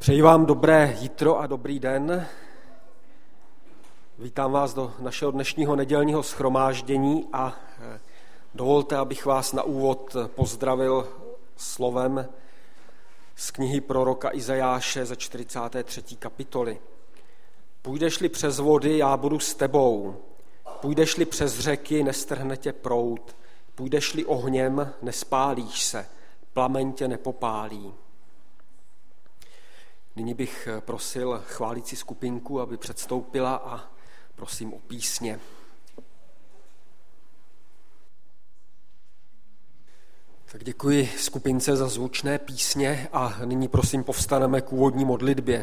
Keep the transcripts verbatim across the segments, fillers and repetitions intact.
Přeji vám dobré jitro a dobrý den. Vítám vás do našeho dnešního nedělního shromáždění a dovolte, abych vás na úvod pozdravil slovem z knihy proroka Izajáše ze čtyřicáté třetí kapitoly. Půjdeš-li přes vody, já budu s tebou. Půjdeš-li přes řeky, nestrhne tě proud. Půjdeš-li ohněm, nespálíš se. Plameň tě nepopálí. Nyní bych prosil chválící skupinku, aby předstoupila a prosím o písně. Tak děkuji skupince za zvučné písně a nyní prosím povstaneme k úvodní modlitbě.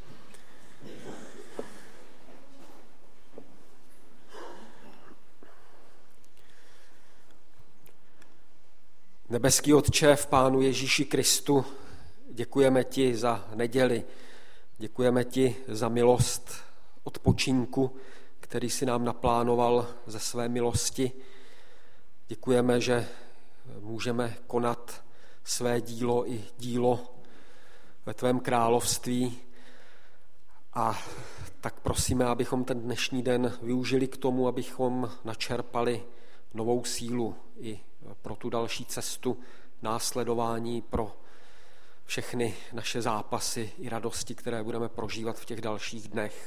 Nebeský Otče, v Pánu Ježíši Kristu, děkujeme ti za neděli, děkujeme ti za milost odpočinku, který si nám naplánoval ze své milosti. Děkujeme, že můžeme konat své dílo i dílo ve tvém království a tak prosíme, abychom ten dnešní den využili k tomu, abychom načerpali novou sílu i pro tu další cestu následování, pro všechny naše zápasy i radosti, které budeme prožívat v těch dalších dnech.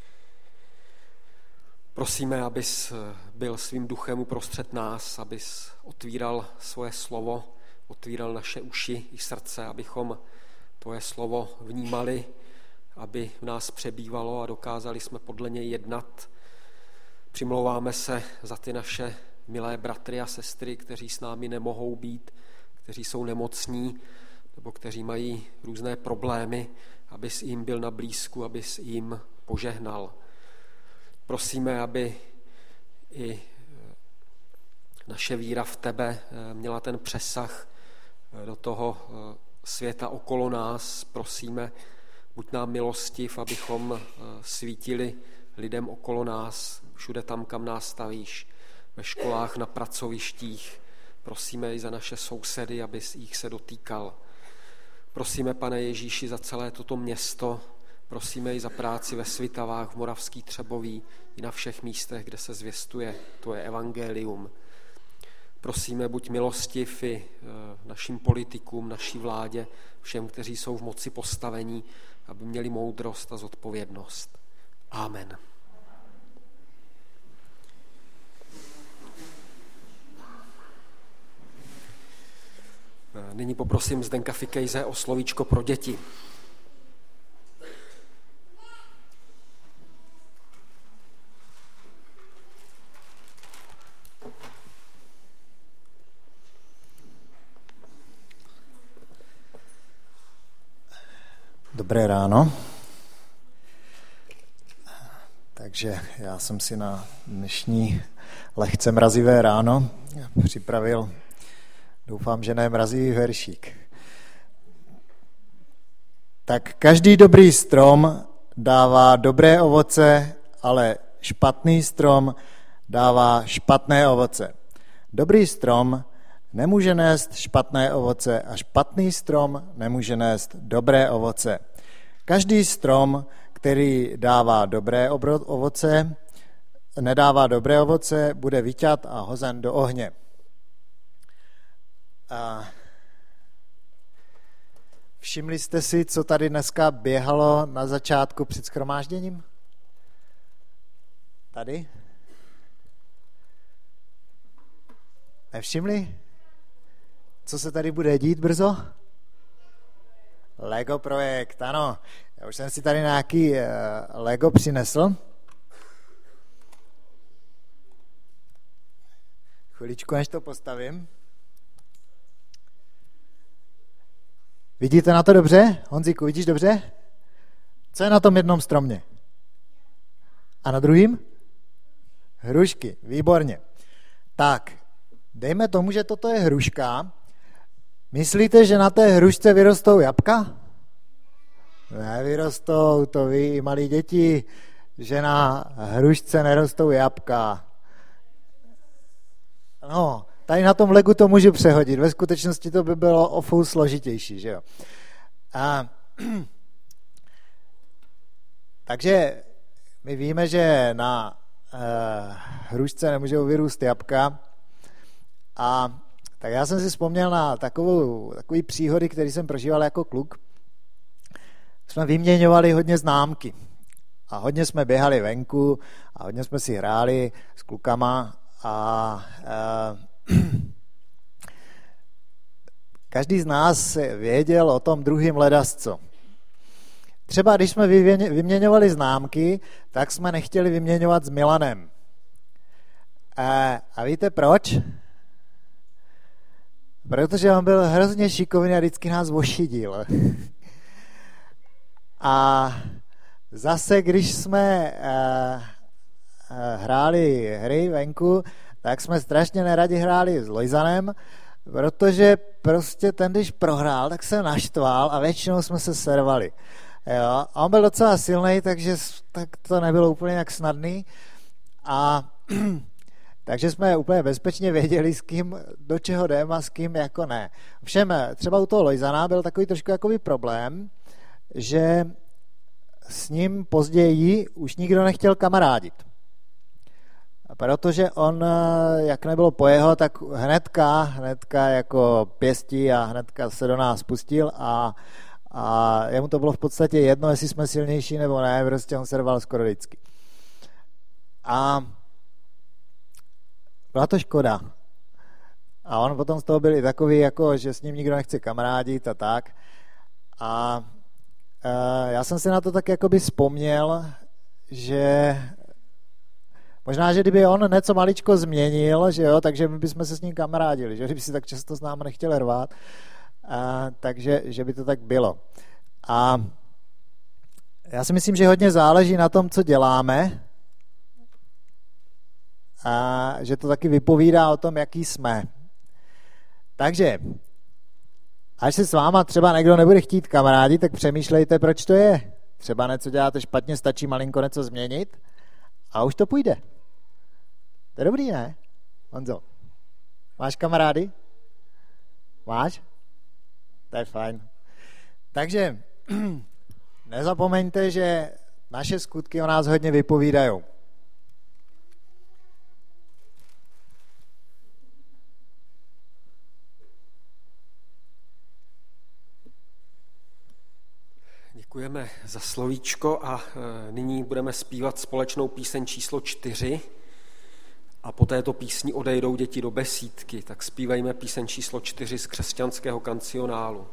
Prosíme, abys byl svým duchem uprostřed nás, abys otvíral svoje slovo, otvíral naše uši i srdce, abychom tvoje slovo vnímali, aby v nás přebývalo a dokázali jsme podle něj jednat. Přimlouváme se za ty naše milé bratry a sestry, kteří s námi nemohou být, kteří jsou nemocní, nebo kteří mají různé problémy, abys jim byl na blízku, abys jim požehnal. Prosíme, aby i naše víra v tebe měla ten přesah do toho světa okolo nás. Prosíme, buď nám milostiv, abychom svítili lidem okolo nás, všude tam, kam nás stavíš, ve školách, na pracovištích. Prosíme i za naše sousedy, abys jich se dotýkal. Prosíme, Pane Ježíši, za celé toto město, prosíme i za práci ve Svitavách, v Moravský Třeboví i na všech místech, kde se zvěstuje tvoje evangelium. Prosíme, buď milostiv i našim politikům, naší vládě, všem, kteří jsou v moci postavení, aby měli moudrost a zodpovědnost. Amen. Nyní poprosím Zdenka Fikejze o slovíčko pro děti. Dobré ráno. Takže já jsem si na dnešní lehce mrazivé ráno připravil, doufám, že ne mrazivý veršík. Tak každý dobrý strom dává dobré ovoce, ale špatný strom dává špatné ovoce. Dobrý strom nemůže nést špatné ovoce a špatný strom nemůže nést dobré ovoce. Každý strom, který dává dobré ovoce, nedává dobré ovoce, bude vyťat a hozen do ohně. A všimli jste si, co tady dneska běhalo na začátku před shromážděním? Tady? Nevšimli? Co se tady bude dít brzo? Lego projekt, ano. Já už jsem si tady nějaký uh, Lego přinesl. Chviličku, než to postavím. Vidíte na to dobře? Honzíku, vidíš dobře? Co je na tom jednom stromě? A na druhým? Hrušky, výborně. Tak, dejme tomu, že toto je hruška. Myslíte, že na té hrušce vyrostou jabka? Nevyrostou, to ví malí děti, že na hrušce nerostou jabka. No, tady na tom Legu to můžu přehodit. Ve skutečnosti to by bylo o fous složitější, že jo? A takže my víme, že na uh, hrušce nemůžou vyrůst jabka. A tak já jsem si vzpomněl na takovou, takový příhody, který jsem prožíval jako kluk. Jsme vyměňovali hodně známky. A hodně jsme běhali venku a hodně jsme si hráli s klukama a uh, každý z nás věděl o tom druhým ledasco. Třeba když jsme vyměňovali známky, tak jsme nechtěli vyměňovat s Milanem. A, a víte proč? Protože on byl hrozně šikovný a vždycky nás ošidil. A zase, když jsme uh, uh, hráli hry venku, tak jsme strašně neradi hráli s Lojzanem, protože prostě ten, když prohrál, tak se naštval a většinou jsme se servali. Jo? A on byl docela silný, takže tak to nebylo úplně jak snadný. A takže jsme úplně bezpečně věděli, s kým do čeho jdeme a s kým jako ne. Všem třeba u toho Lojzana byl takový trošku jakoby problém, že s ním později už nikdo nechtěl kamarádit. Protože on, jak nebylo po jeho, tak hnedka, hnedka jako pěstí a hnedka se do nás pustil a, a jemu to bylo v podstatě jedno, jestli jsme silnější nebo ne, prostě on se rval skoro vždycky. A byla to škoda. A on potom z toho byl i takový, jako, že s ním nikdo nechce kamarádit a tak. A e, já jsem si na to tak jakoby vzpomněl, že možná, že kdyby on něco maličko změnil, že jo, takže my bychom se s ním kamarádili, že kdyby si tak často s námi nechtěl rvát, a, takže že by to tak bylo. A já si myslím, že hodně záleží na tom, co děláme, a že to taky vypovídá o tom, jaký jsme. Takže, až se s váma třeba někdo nebude chtít kamarádi, tak přemýšlejte, proč to je. Třeba něco děláte špatně, stačí malinko něco změnit a už to půjde. To je dobrý, ne? Honzo, máš kamarády? Máš? To je fajn. Takže nezapomeňte, že naše skutky o nás hodně vypovídají. Děkujeme za slovíčko a nyní budeme zpívat společnou píseň číslo čtyři a po této písni odejdou děti do besídky, tak zpívajme píseň číslo čtyři z křesťanského kancionálu.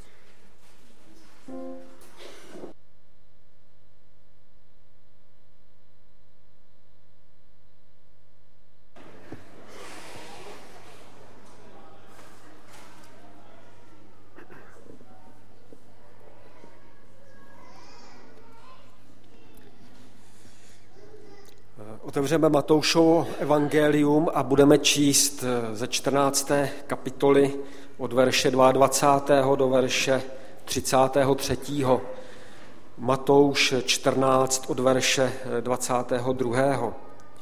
Otevřeme Matoušovo evangelium a budeme číst ze čtrnácté kapitoly od verše dvacátého druhého do verše třicátého třetího Matouš čtrnáct od verše dvacátého druhého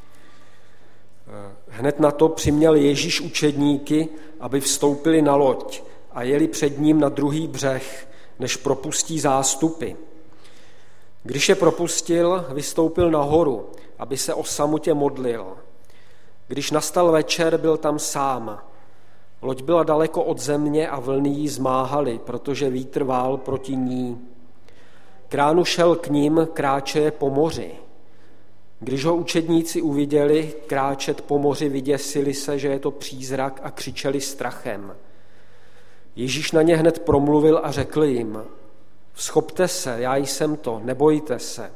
Hned na to přiměl Ježíš učedníky, aby vstoupili na loď a jeli před ním na druhý břeh, než propustí zástupy. Když je propustil, vystoupil nahoru, aby se o samotě modlil. Když nastal večer, byl tam sám. Loď byla daleko od země a vlny jí zmáhaly, protože vítr vál proti ní. K ránu šel k ním, kráčeje po moři. Když ho učedníci uviděli kráčet po moři, vyděsili se, že je to přízrak a křičeli strachem. Ježíš na ně hned promluvil a řekl jim: Vzchopte se, já jsem to, nebojte se.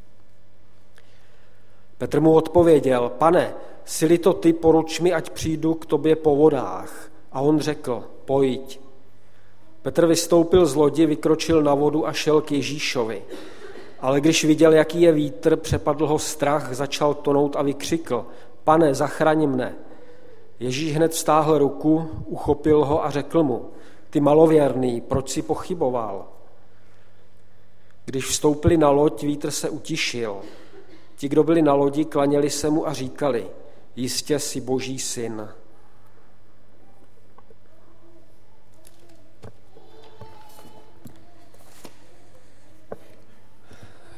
Petr mu odpověděl: Pane, jsi-li to ty, poruč mi, ať přijdu k tobě po vodách. A on řekl: Pojď. Petr vystoupil z lodi, vykročil na vodu a šel k Ježíšovi. Ale když viděl, jaký je vítr, přepadl ho strach, začal tonout a vykřikl: Pane, zachraň mne. Ježíš hned vztáhl ruku, uchopil ho a řekl mu: Ty malověrný, proč jsi pochyboval? Když vstoupili na loď, vítr se utišil. Ti, kdo byli na lodi, klaněli se mu a říkali: Jistě jsi Boží syn.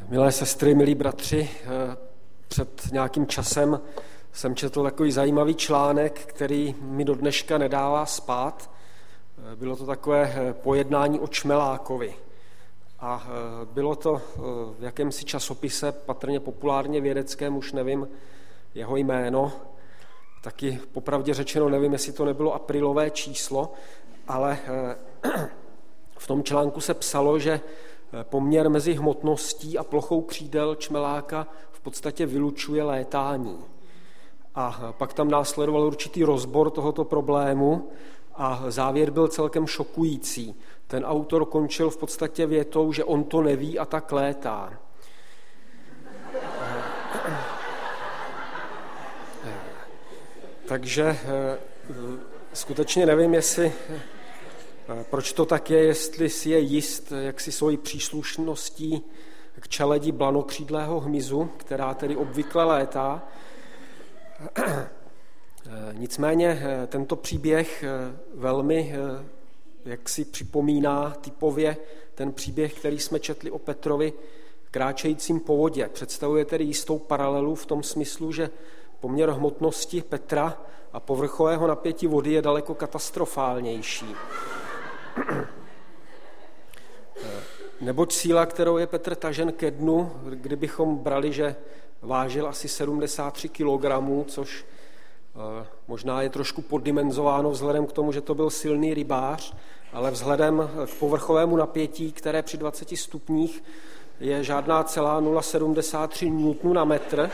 Milé sestry, milí bratři, před nějakým časem jsem četl takový zajímavý článek, který mi do dneška nedává spát. Bylo to takové pojednání o Čmelákovi. A bylo to v jakémsi časopise, patrně populárně vědeckém, už nevím jeho jméno. Taky popravdě řečeno nevím, jestli to nebylo aprilové číslo, ale v tom článku se psalo, že poměr mezi hmotností a plochou křídel čmeláka v podstatě vylučuje létání. A pak tam následoval určitý rozbor tohoto problému a závěr byl celkem šokující. Ten autor končil v podstatě větou, že on to neví a tak létá. Takže skutečně nevím, jestli, proč to tak je, jestli si je jist jaksi svojí příslušností k čeledi blanokřídlého hmyzu, která tedy obvykle létá. Nicméně tento příběh velmi jaksi připomíná typově ten příběh, který jsme četli o Petrovi kráčejícím po vodě. Představuje tedy jistou paralelu v tom smyslu, že poměr hmotnosti Petra a povrchového napětí vody je daleko katastrofálnější. Neboť síla, kterou je Petr tažen ke dnu, kdybychom brali, že vážil asi sedmdesát tři kilogramů, což možná je trošku poddimenzováno vzhledem k tomu, že to byl silný rybář, ale vzhledem k povrchovému napětí, které při dvaceti stupních je žádná celá nula celá sedmdesát tři newtonů na metr,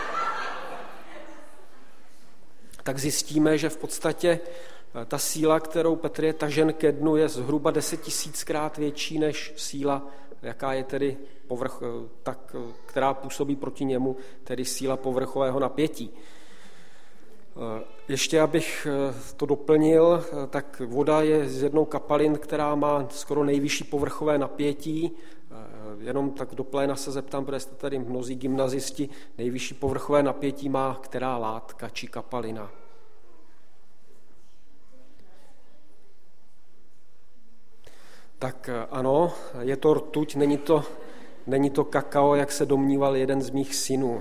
tak zjistíme, že v podstatě ta síla, kterou Petr je tažen ke dnu, je zhruba deset tisíckrát větší než síla, jaká je tedy povrch, tak, která působí proti němu, tedy síla povrchového napětí. Ještě abych to doplnil, tak voda je z jednou kapalin, která má skoro nejvyšší povrchové napětí. Jenom tak do pléna se zeptám, protože jste tady mnozí gymnazisti, nejvyšší povrchové napětí má která látka či kapalina? Tak ano, je to rtuť, není to, není to kakao, jak se domníval jeden z mých synů.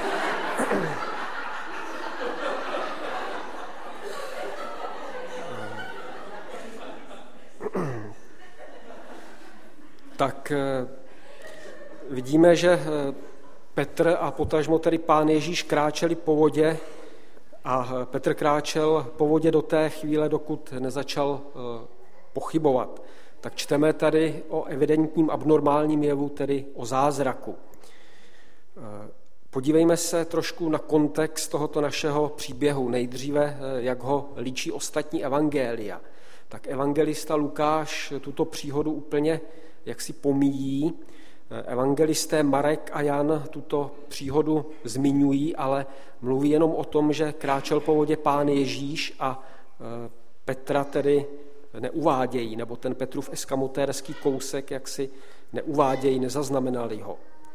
Tak vidíme, že Petr a potažmo tedy Pán Ježíš kráčeli po vodě a Petr kráčel po vodě do té chvíle, dokud nezačal pochybovat. Tak čteme tady o evidentním abnormálním jevu, tedy o zázraku. Podívejme se trošku na kontext tohoto našeho příběhu. Nejdříve, jak ho líčí ostatní evangelia. Tak evangelista Lukáš tuto příhodu úplně jaksi pomíjí. Evangelisté Marek a Jan tuto příhodu zmiňují, ale mluví jenom o tom, že kráčel po vodě Pán Ježíš a Petra tedy neuvádějí, nebo ten Petrův eskamotérský kousek jaksi neuvádějí, nezaznamenali ho.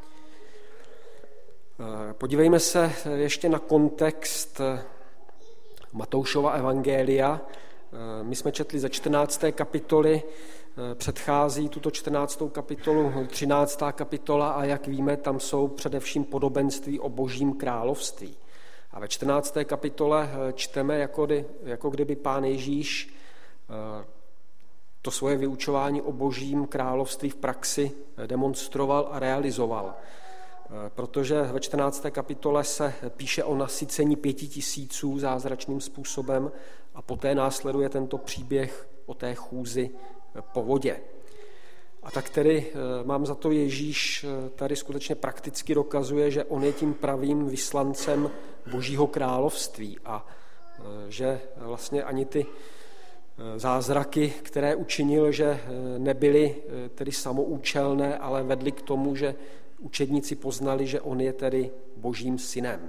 Podívejme se ještě na kontext Matoušova evangelia. My jsme četli ze čtrnácté kapitoly, předchází tuto čtrnáctou kapitolu třináctá kapitola a jak víme, tam jsou především podobenství o Božím království. A ve čtrnácté kapitole čteme, jako, kdy, jako kdyby Pán Ježíš to svoje vyučování o Božím království v praxi demonstroval a realizoval. Protože ve čtrnácté kapitole se píše o nasycení pěti tisíců zázračným způsobem a poté následuje tento příběh o té chůzi po vodě. A tak tedy mám za to, Ježíš tady skutečně prakticky dokazuje, že on je tím pravým vyslancem Božího království a že vlastně ani ty zázraky, které učinil, že nebyly tedy samoučelné, ale vedly k tomu, že učedníci poznali, že on je tedy Božím synem.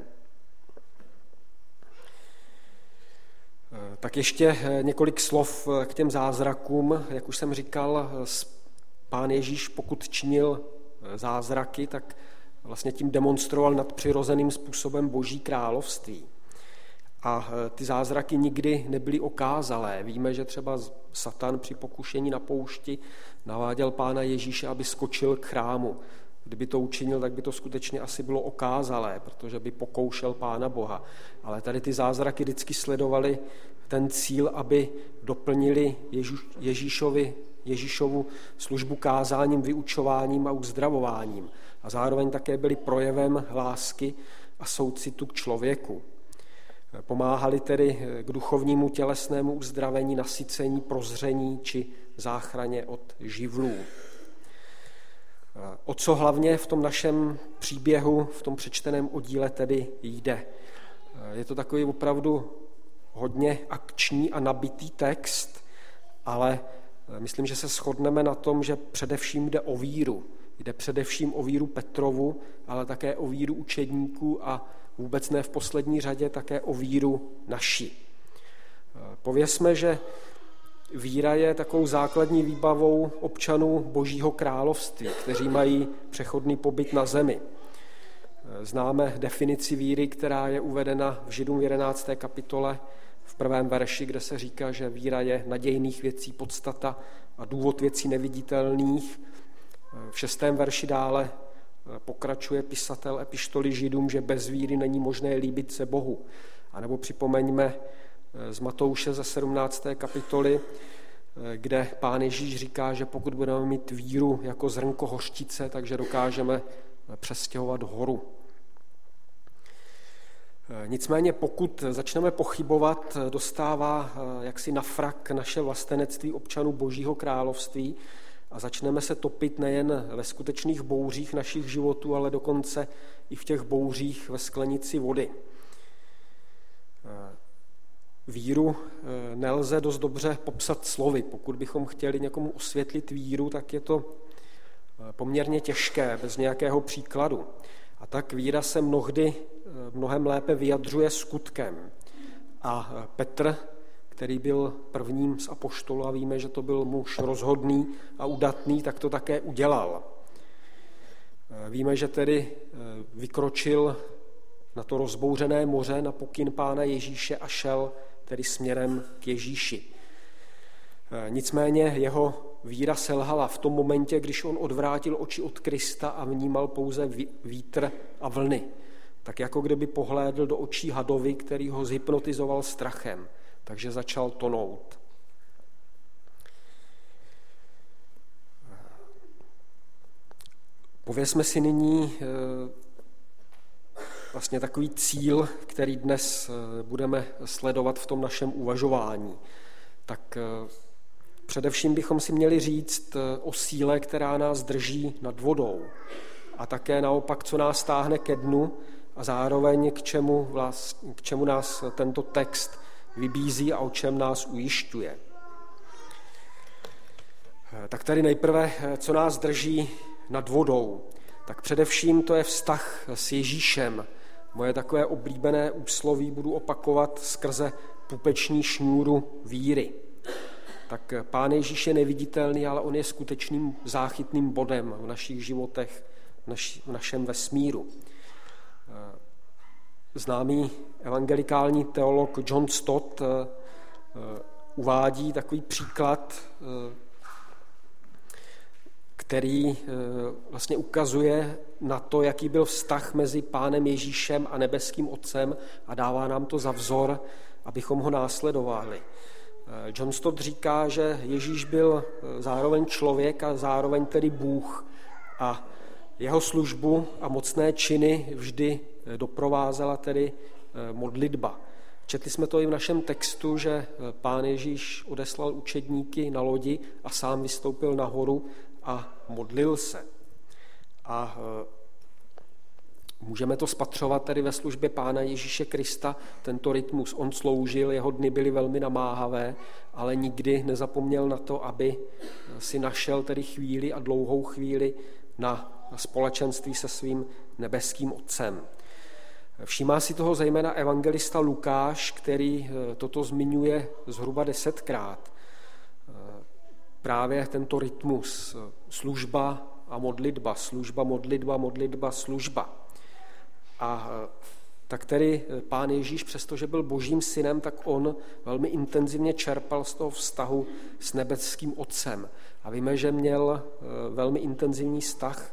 Tak ještě několik slov k těm zázrakům. Jak už jsem říkal, Pán Ježíš, pokud činil zázraky, tak vlastně tím demonstroval nadpřirozeným způsobem Boží království. A ty zázraky nikdy nebyly okázalé. Víme, že třeba Satan při pokušení na poušti naváděl Pána Ježíše, aby skočil k chrámu. Kdyby to učinil, tak by to skutečně asi bylo okázalé, protože by pokoušel Pána Boha. Ale tady ty zázraky vždycky sledovaly ten cíl, aby doplnili Ježíšovi, Ježíšovu službu kázáním, vyučováním a uzdravováním. A zároveň také byly projevem lásky a soucitu k člověku. Pomáhali tedy k duchovnímu tělesnému uzdravení, nasycení, prozření či záchraně od živlů. O co hlavně v tom našem příběhu, v tom přečteném oddíle tedy jde? Je to takový opravdu hodně akční a nabitý text, ale myslím, že se shodneme na tom, že především jde o víru. Jde především o víru Petrovu, ale také o víru učedníků a vůbec ne v poslední řadě také o víru naši. Povězme, že víra je takovou základní výbavou občanů Božího království, kteří mají přechodný pobyt na zemi. Známe definici víry, která je uvedena v Židům v jedenácté kapitole v prvém verši, kde se říká, že víra je nadějných věcí podstata a důvod věcí neviditelných. V šestém verši dále pokračuje pisatel epištoly Židům, že bez víry není možné líbit se Bohu. A nebo připomeňme z Matouše ze sedmnácté kapitoly, kde Pán Ježíš říká, že pokud budeme mít víru jako zrnko hořčice, takže dokážeme přestěhovat horu. Nicméně pokud začneme pochybovat, dostává jaksi na frak naše vlastenectví občanů Božího království a začneme se topit nejen ve skutečných bouřích našich životů, ale dokonce i v těch bouřích ve sklenici vody. Víru nelze dost dobře popsat slovy. Pokud bychom chtěli někomu osvětlit víru, tak je to poměrně těžké, bez nějakého příkladu. A tak víra se mnohdy mnohem lépe vyjadřuje skutkem. A Petr, který byl prvním z apoštolů, a víme, že to byl muž rozhodný a udatný, tak to také udělal. Víme, že tedy vykročil na to rozbouřené moře na pokyn Pána Ježíše a šel tedy směrem k Ježíši. Nicméně jeho víra selhala v tom momentě, když on odvrátil oči od Krista a vnímal pouze vítr a vlny. Tak jako kdyby pohlédl do očí hadovi, který ho zhypnotizoval strachem, takže začal tonout. Povězme si nyní vlastně takový cíl, který dnes budeme sledovat v tom našem uvažování. Tak především bychom si měli říct o síle, která nás drží nad vodou a také naopak, co nás táhne ke dnu a zároveň k čemu, vlastně, k čemu nás tento text vybízí a o čem nás ujišťuje. Tak tady nejprve, co nás drží nad vodou. Tak především to je vztah s Ježíšem. Moje takové oblíbené úsloví budu opakovat skrze pupeční šňůru víry. Tak Pán Ježíš je neviditelný, ale on je skutečným záchytným bodem v našich životech, v našem vesmíru. Známý evangelikální teolog John Stott uvádí takový příklad, který vlastně ukazuje na to, jaký byl vztah mezi Pánem Ježíšem a nebeským Otcem a dává nám to za vzor, abychom ho následovali. John Stott říká, že Ježíš byl zároveň člověk a zároveň tedy Bůh a jeho službu a mocné činy vždy doprovázela tedy modlitba. Četli jsme to i v našem textu, že Pán Ježíš odeslal učedníky na lodi a sám vystoupil nahoru a modlil se. A můžeme to spatřovat tedy ve službě Pána Ježíše Krista, tento rytmus. On sloužil, jeho dny byly velmi namáhavé, ale nikdy nezapomněl na to, aby si našel tedy chvíli a dlouhou chvíli na společenství se svým nebeským Otcem. Všímá si toho zejména evangelista Lukáš, který toto zmiňuje zhruba desetkrát. Právě tento rytmus, služba a modlitba, služba, modlitba, modlitba, služba. A tak tedy Pán Ježíš, přestože byl Božím synem, tak on velmi intenzivně čerpal z toho vztahu s nebeským Otcem. A víme, že měl velmi intenzivní vztah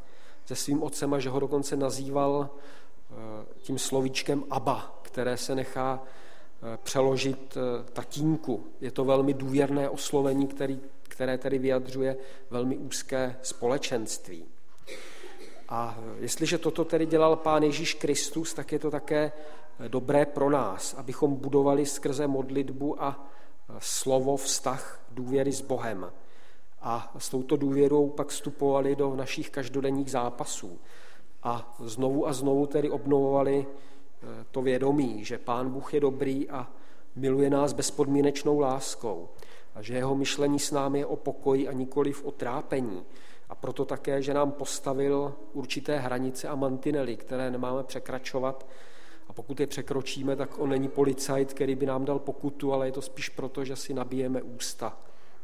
se svým otcem a že ho dokonce nazýval tím slovíčkem Abba, které se nechá přeložit tatínku. Je to velmi důvěrné oslovení, který, které tedy vyjadřuje velmi úzké společenství. A jestliže toto tedy dělal Pán Ježíš Kristus, tak je to také dobré pro nás, abychom budovali skrze modlitbu a slovo vztah důvěry s Bohem. A s touto důvěrou pak vstupovali do našich každodenních zápasů. A znovu a znovu tedy obnovovali to vědomí, že Pán Bůh je dobrý a miluje nás bezpodmínečnou láskou. A že jeho myšlení s námi je o pokoji a nikoliv o trápení. A proto také, že nám postavil určité hranice a mantinely, které nemáme překračovat. A pokud je překročíme, tak on není policajt, který by nám dal pokutu, ale je to spíš proto, že si nabijeme ústa.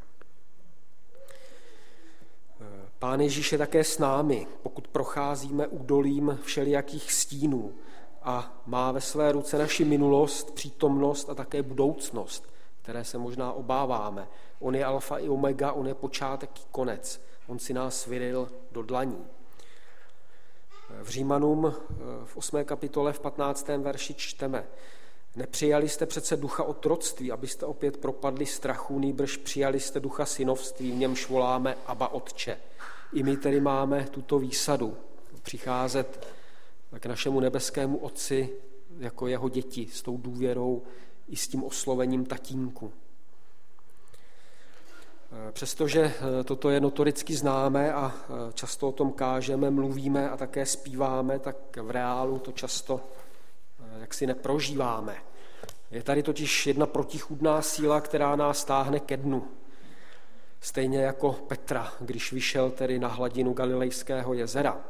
Pán Ježíš je také s námi, pokud procházíme údolím všelijakých stínů a má ve své ruce naši minulost, přítomnost a také budoucnost, které se možná obáváme. On je alfa i omega, on je počátek i konec. On si nás vyril do dlaní. V Římanům v osmé kapitole v patnáctém verši čteme: Nepřijali jste přece ducha otroctví, abyste opět propadli strachu, nýbrž přijali jste ducha synovství, v němž voláme Abba Otče. I my tedy máme tuto výsadu přicházet k našemu nebeskému Otci jako jeho děti s tou důvěrou i s tím oslovením tatínku. Přestože toto je notoricky známé a často o tom kážeme, mluvíme a také zpíváme, tak v reálu to často jaksi neprožíváme. Je tady totiž jedna protichůdná síla, která nás táhne ke dnu. Stejně jako Petra, když vyšel tedy na hladinu Galilejského jezera.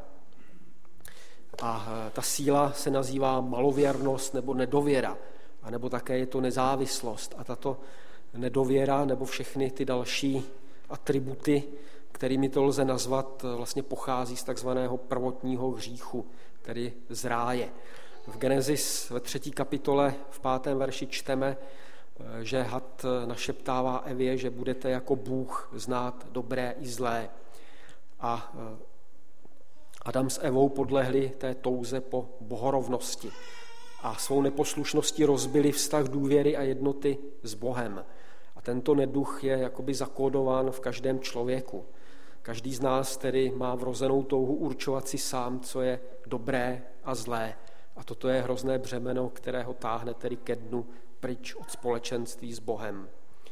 A ta síla se nazývá malověrnost nebo nedověra, anebo také je to nezávislost. A tato nedověra nebo všechny ty další atributy, kterými to lze nazvat, vlastně pochází z takzvaného prvotního hříchu, tedy z ráje. V Genesis ve třetí kapitole v pátém verši čteme, že had našeptává Evě, že budete jako Bůh znát dobré i zlé. A Adam s Evou podlehli té touze po bohorovnosti a svou neposlušností rozbili vztah důvěry a jednoty s Bohem. A tento neduch je jakoby zakódován v každém člověku. Každý z nás tedy má vrozenou touhu určovat si sám, co je dobré a zlé. A toto je hrozné břemeno, které ho táhne tedy ke dnu pryč od společenství s Bohem.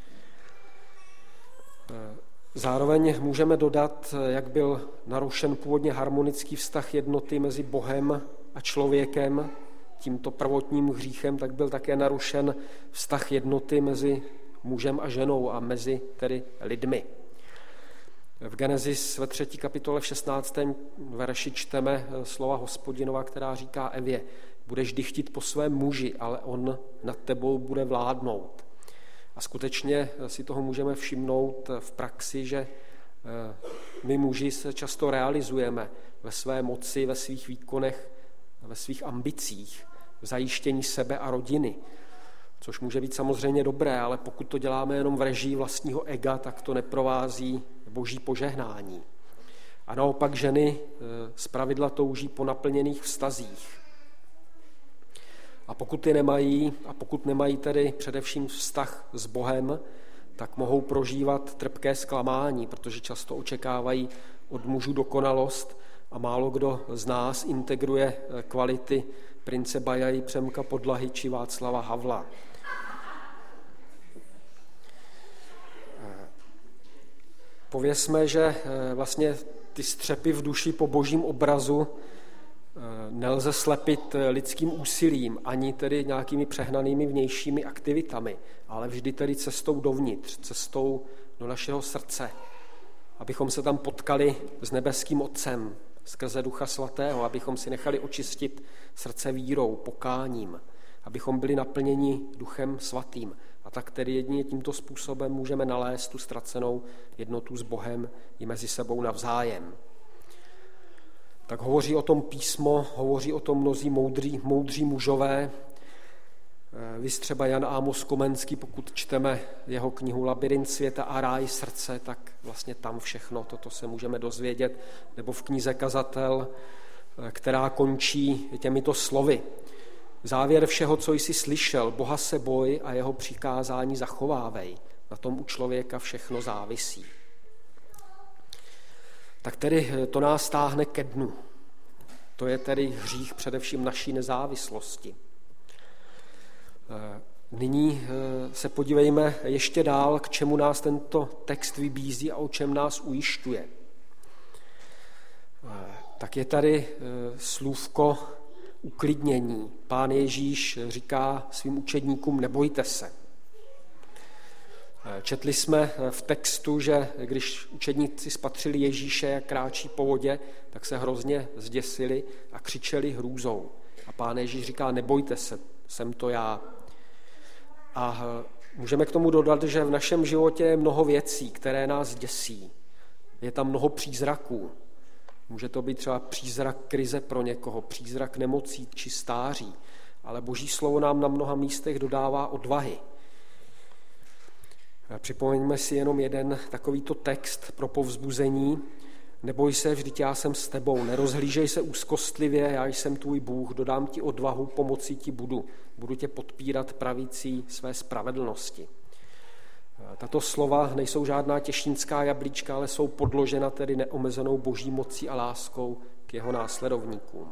Zároveň můžeme dodat, jak byl narušen původně harmonický vztah jednoty mezi Bohem a člověkem, tímto prvotním hříchem, tak byl také narušen vztah jednoty mezi mužem a ženou a mezi tedy lidmi. V Genesis ve třetí kapitole v šestnáctém verši čteme slova Hospodinova, která říká Evě: budeš dychtit po svém muži, ale on nad tebou bude vládnout. A skutečně si toho můžeme všimnout v praxi, že my muži se často realizujeme ve své moci, ve svých výkonech, ve svých ambicích, v zajištění sebe a rodiny, což může být samozřejmě dobré, ale pokud to děláme jenom v režii vlastního ega, tak to neprovází boží požehnání. A naopak ženy zpravidla touží po naplněných vztazích. A pokud je nemají, a pokud nemají tedy především vztah s Bohem, tak mohou prožívat trpké zklamání, protože často očekávají od mužů dokonalost a málo kdo z nás integruje kvality prince Bajají, Přemka Podlahy či Václava Havla. Povězme, že vlastně ty střepy v duši po božím obrazu nelze slepit lidským úsilím, ani tedy nějakými přehnanými vnějšími aktivitami, ale vždy tedy cestou dovnitř, cestou do našeho srdce, abychom se tam potkali s nebeským Otcem skrze Ducha Svatého, abychom si nechali očistit srdce vírou, pokáním, abychom byli naplněni Duchem Svatým. A tak tedy jedině tímto způsobem můžeme nalézt tu ztracenou jednotu s Bohem i mezi sebou navzájem. Tak hovoří o tom písmo, hovoří o tom mnozí moudří, moudří mužové, Viz třeba Jan Amos Komenský, pokud čteme jeho knihu Labyrint světa a ráj srdce, tak vlastně tam všechno toto se můžeme dozvědět. Nebo v knize Kazatel, která končí těmito slovy. Závěr všeho, co jsi slyšel, Boha se boj a jeho přikázání zachovávej. Na tom u člověka všechno závisí. Tak tedy to nás táhne ke dnu. To je tedy hřích především naší nezávislosti. Nyní se podívejme ještě dál, k čemu nás tento text vybízí a o čem nás ujišťuje. Tak je tady slůvko uklidnění. Pán Ježíš říká svým učedníkům, nebojte se. Četli jsme v textu, že když učedníci spatřili Ježíše, jak kráčí po vodě, tak se hrozně zděsili a křičeli hrůzou. A Pán Ježíš říká, nebojte se, jsem to já. A můžeme k tomu dodat, že v našem životě je mnoho věcí, které nás děsí. Je tam mnoho přízraků. Může to být třeba přízrak krize pro někoho, přízrak nemocí či stáří, ale Boží slovo nám na mnoha místech dodává odvahy. Připomeňme si jenom jeden takovýto text pro povzbuzení. Neboj se, vždyť já jsem s tebou, nerozhlížej se úzkostlivě, já jsem tvůj Bůh, dodám ti odvahu, pomocí ti budu. Budu tě podpírat pravicí své spravedlnosti. Tato slova nejsou žádná těšínská jablíčka, ale jsou podložena tedy neomezenou Boží mocí a láskou k jeho následovníkům.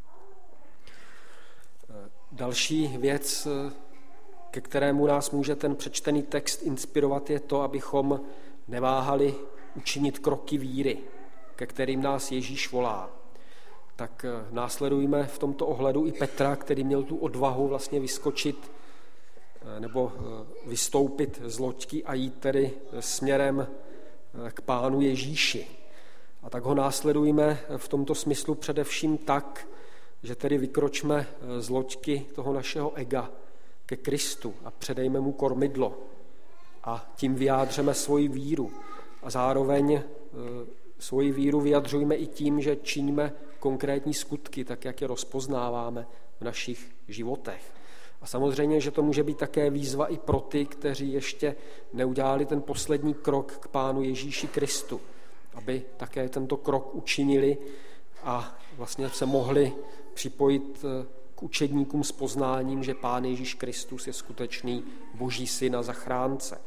Další věc, ke kterému nás může ten přečtený text inspirovat, je to, abychom neváhali učinit kroky víry, ke kterým nás Ježíš volá. Tak následujme v tomto ohledu i Petra, který měl tu odvahu vlastně vyskočit nebo vystoupit z loďky a jít tedy směrem k Pánu Ježíši. A tak ho následujme v tomto smyslu především tak, že tedy vykročme z loďky toho našeho ega ke Kristu a předejme mu kormidlo a tím vyjádřeme svoji víru. A zároveň svoji víru vyjadřujme i tím, že činíme konkrétní skutky, tak jak je rozpoznáváme v našich životech. A samozřejmě, že to může být také výzva i pro ty, kteří ještě neudělali ten poslední krok k Pánu Ježíši Kristu, aby také tento krok učinili a vlastně se mohli připojit k učedníkům s poznáním, že Pán Ježíš Kristus je skutečný Boží syn a zachránce.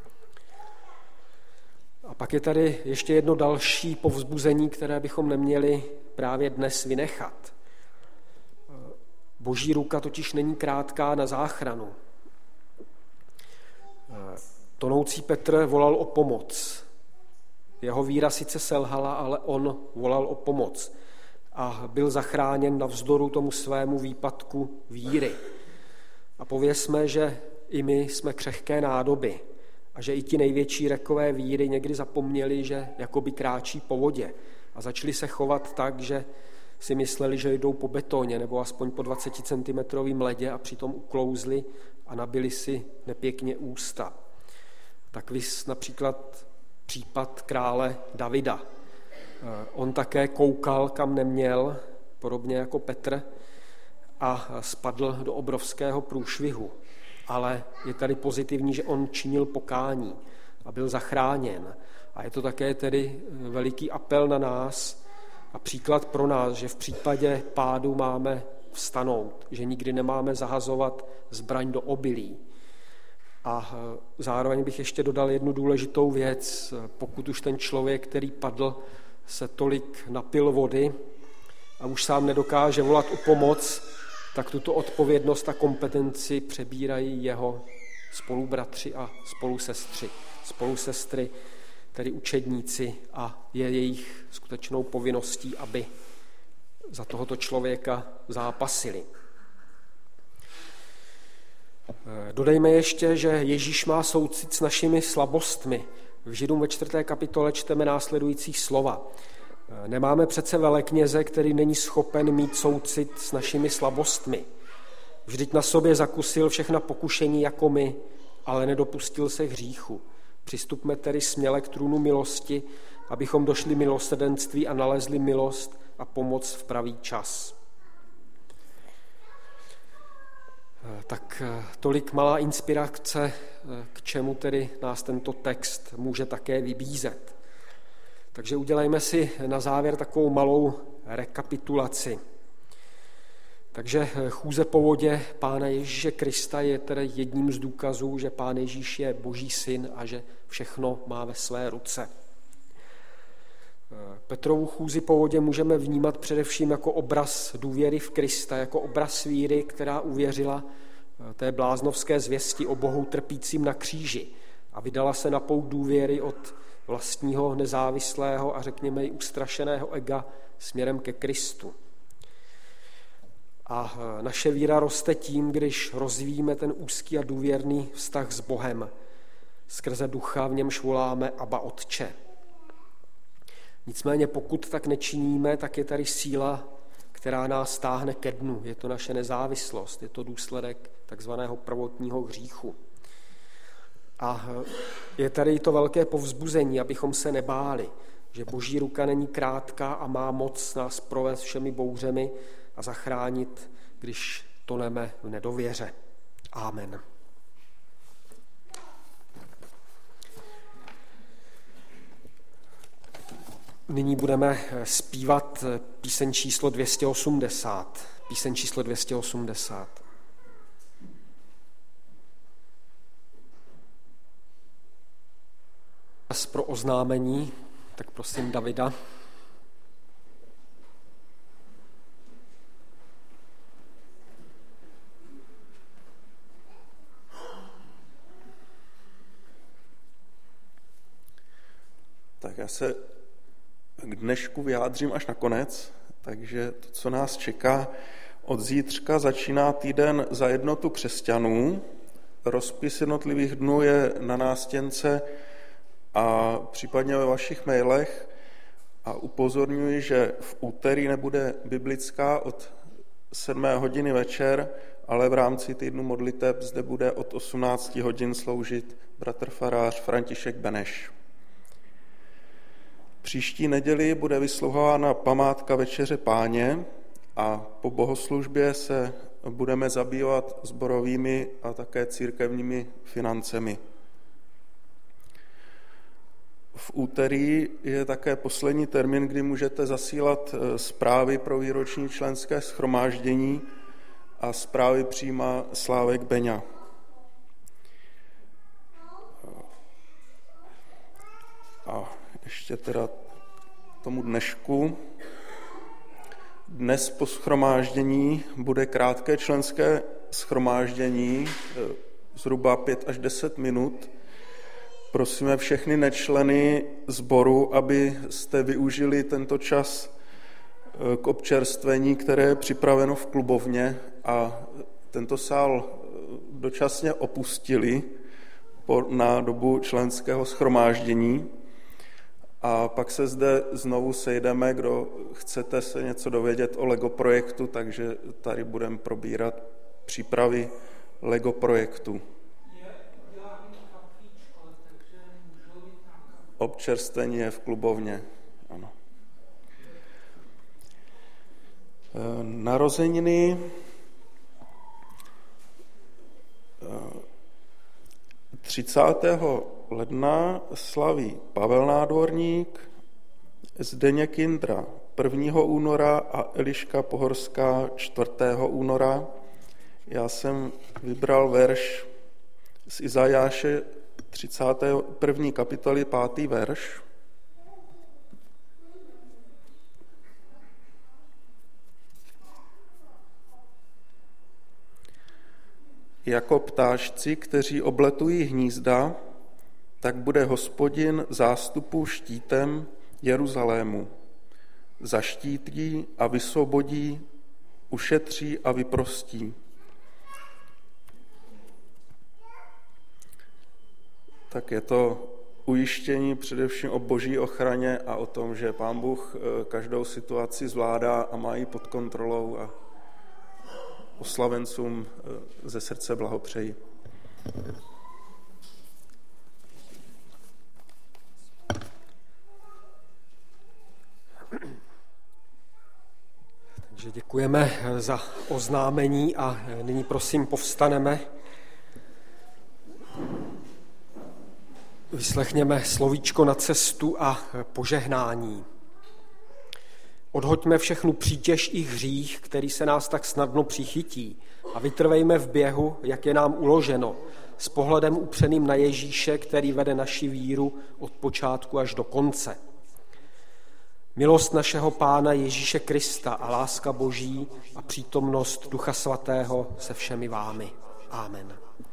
A pak je tady ještě jedno další povzbuzení, které bychom neměli právě dnes vynechat. Boží ruka totiž není krátká na záchranu. Tonoucí Petr volal o pomoc. Jeho víra sice selhala, ale on volal o pomoc a byl zachráněn navzdoru tomu svému výpadku víry. A povězme, že i my jsme křehké nádoby a že i ti největší rekové víry někdy zapomněli, že jakoby kráčí po vodě a začali se chovat tak, že si mysleli, že jdou po betoně nebo aspoň po dvacetimetrovém ledě a přitom uklouzli a nabili si nepěkně ústa. Tak viz například případ krále Davida. On také koukal, kam neměl, podobně jako Petr, a spadl do obrovského průšvihu. Ale je tady pozitivní, že on činil pokání a byl zachráněn. A je to také tedy veliký apel na nás a příklad pro nás, že v případě pádu máme vstanout, že nikdy nemáme zahazovat zbraň do obilí. A zároveň bych ještě dodal jednu důležitou věc. Pokud už ten člověk, který padl, se tolik napil vody a už sám nedokáže volat o pomoc, tak tuto odpovědnost a kompetenci přebírají jeho spolubratři a spolusestři. Spolusestry, tedy učedníci, a je jejich skutečnou povinností, aby za tohoto člověka zápasili. Dodejme ještě, že Ježíš má soucit s našimi slabostmi. V Židům ve čtvrté kapitole čteme následující slova. Nemáme přece velekněze, který není schopen mít soucit s našimi slabostmi. Vždyť na sobě zakusil všechna pokušení jako my, ale nedopustil se hříchu. Přistupme tedy směle k trůnu milosti, abychom došli milosrdenství a nalezli milost a pomoc v pravý čas. Tak tolik malá inspirace, k čemu tedy nás tento text může také vybízet. Takže udělejme si na závěr takovou malou rekapitulaci. Takže chůze po vodě Pána Ježíše Krista je tedy jedním z důkazů, že Pán Ježíš je Boží syn a že všechno má ve své ruce. Petrovu chůzi po vodě můžeme vnímat především jako obraz důvěry v Krista, jako obraz víry, která uvěřila té bláznovské zvěsti o Bohu trpícím na kříži a vydala se na pout důvěry od vlastního nezávislého a řekněme i ustrašeného ega směrem ke Kristu. A naše víra roste tím, když rozvíjíme ten úzký a důvěrný vztah s Bohem skrze ducha, v němž voláme Abba Otče. Nicméně pokud tak nečiníme, tak je tady síla, která nás táhne ke dnu. Je to naše nezávislost, je to důsledek takzvaného prvotního hříchu. A je tady to velké povzbuzení, abychom se nebáli, že Boží ruka není krátká a má moc nás provést všemi bouřemi a zachránit, když toneme v nedověře. Amen. Nyní budeme zpívat píseň číslo dvě stě osmdesát. Píseň číslo dvě stě osmdesát. Pro oznámení, tak prosím Davida. Tak já se k dnešku vyjádřím až nakonec, takže to, co nás čeká, od zítřka začíná týden za jednotu křesťanů. Rozpis jednotlivých dnů je na nástěnce a případně ve vašich mailech a upozorňuji, že v úterý nebude biblická od sedmé hodiny večer, ale v rámci týdnu modliteb zde bude od osmnácti hodin sloužit bratr farář František Beneš. Příští neděli bude vysluhována památka Večeře Páně a po bohoslužbě se budeme zabývat sborovými a také církevními financemi. V úterý je také poslední termín, kdy můžete zasílat zprávy pro výroční členské shromáždění a zprávy přijímá Slávek Beňa. A ještě teda tomu dnešku. Dnes po shromáždění bude krátké členské shromáždění, zhruba pět až deset minut. Prosíme všechny nečleny sboru, abyste využili tento čas k občerstvení, které je připraveno v klubovně a tento sál dočasně opustili na dobu členského shromáždění. A pak se zde znovu sejdeme, kdo chcete se něco dovědět o Lego projektu, takže tady budeme probírat přípravy Lego projektu. Občerstvení je v klubovně, ano. Narozeniny třicátého ledna slaví Pavel Nádvorník, Zdeněk Jindra prvního února a Eliška Pohorská čtvrtého února. Já jsem vybral verš z Izajáše třicáté první kapitoly pátý verš. Jako ptášci, kteří obletují hnízda, tak bude Hospodin zástupu štítem Jeruzalému. Zaštítí a vysvobodí, ušetří a vyprostí. Tak je to ujištění především o boží ochraně a o tom, že Pán Bůh každou situaci zvládá a má ji pod kontrolou a oslavencům ze srdce blahopřeji. Takže děkujeme za oznámení a nyní prosím povstaneme. Vyslechněme slovíčko na cestu a požehnání. Odhoďme všechnu přítěž i hřích, který se nás tak snadno přichytí, a vytrvejme v běhu, jak je nám uloženo, s pohledem upřeným na Ježíše, který vede naši víru od počátku až do konce. Milost našeho Pána Ježíše Krista a láska Boží a přítomnost Ducha Svatého se všemi vámi. Amen.